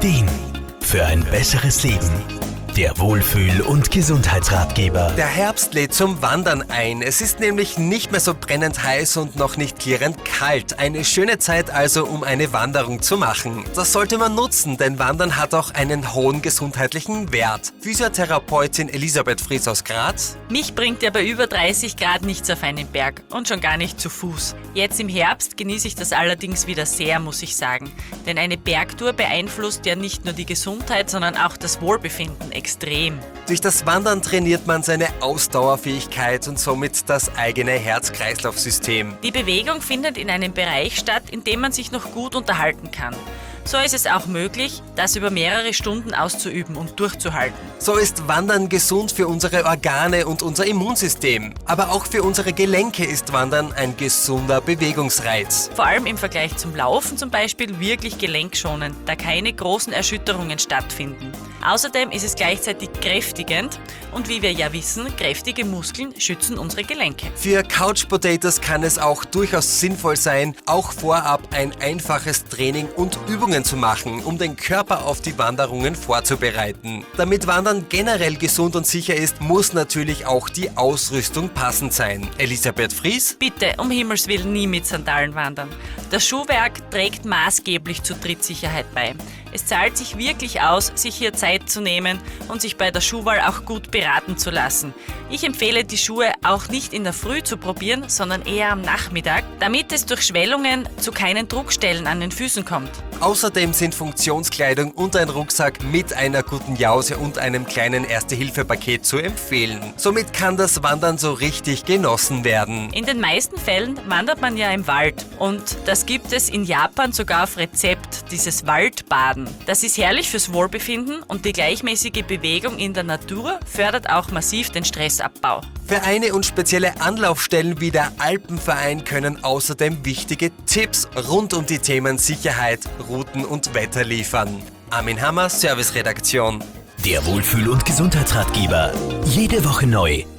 Ideen für ein besseres Leben. Der Wohlfühl- und Gesundheitsratgeber. Der Herbst lädt zum Wandern ein. Es ist nämlich nicht mehr so brennend heiß und noch nicht klirrend kalt. Eine schöne Zeit also, um eine Wanderung zu machen. Das sollte man nutzen, denn Wandern hat auch einen hohen gesundheitlichen Wert. Physiotherapeutin Elisabeth Fries aus Graz. Mich bringt ja bei über 30 Grad nichts auf einen Berg und schon gar nicht zu Fuß. Jetzt im Herbst genieße ich das allerdings wieder sehr, muss ich sagen. Denn eine Bergtour beeinflusst ja nicht nur die Gesundheit, sondern auch das Wohlbefinden extrem. Durch das Wandern trainiert man seine Ausdauerfähigkeit und somit das eigene Herz-Kreislauf-System. Die Bewegung findet in einem Bereich statt, in dem man sich noch gut unterhalten kann. So ist es auch möglich, das über mehrere Stunden auszuüben und durchzuhalten. So ist Wandern gesund für unsere Organe und unser Immunsystem. Aber auch für unsere Gelenke ist Wandern ein gesunder Bewegungsreiz. Vor allem im Vergleich zum Laufen zum Beispiel wirklich gelenkschonend, da keine großen Erschütterungen stattfinden. Außerdem ist es gleichzeitig kräftigend und wie wir ja wissen, kräftige Muskeln schützen unsere Gelenke. Für Couch Potatoes kann es auch durchaus sinnvoll sein, auch vorab ein einfaches Training und Übungen zu machen, um den Körper auf die Wanderungen vorzubereiten. Damit Wandern generell gesund und sicher ist, muss natürlich auch die Ausrüstung passend sein. Elisabeth Fries? Bitte, um Himmels Willen nie mit Sandalen wandern. Das Schuhwerk trägt maßgeblich zur Trittsicherheit bei. Es zahlt sich wirklich aus, sich hier Zeit zu nehmen und sich bei der Schuhwahl auch gut beraten zu lassen. Ich empfehle, die Schuhe auch nicht in der Früh zu probieren, sondern eher am Nachmittag, damit es durch Schwellungen zu keinen Druckstellen an den Füßen kommt. Außerdem sind Funktionskleidung und ein Rucksack mit einer guten Jause und einem kleinen Erste-Hilfe-Paket zu empfehlen. Somit kann das Wandern so richtig genossen werden. In den meisten Fällen wandert man ja im Wald und das gibt es in Japan sogar auf Rezept, dieses Waldbaden. Das ist herrlich fürs Wohlbefinden und die gleichmäßige Bewegung in der Natur fördert auch massiv den Stressabbau. Vereine und spezielle Anlaufstellen wie der Alpenverein können außerdem wichtige Tipps rund um die Themen Sicherheit, Routen und Wetter liefern. Armin Hammer, Serviceredaktion. Der Wohlfühl- und Gesundheitsratgeber. Jede Woche neu.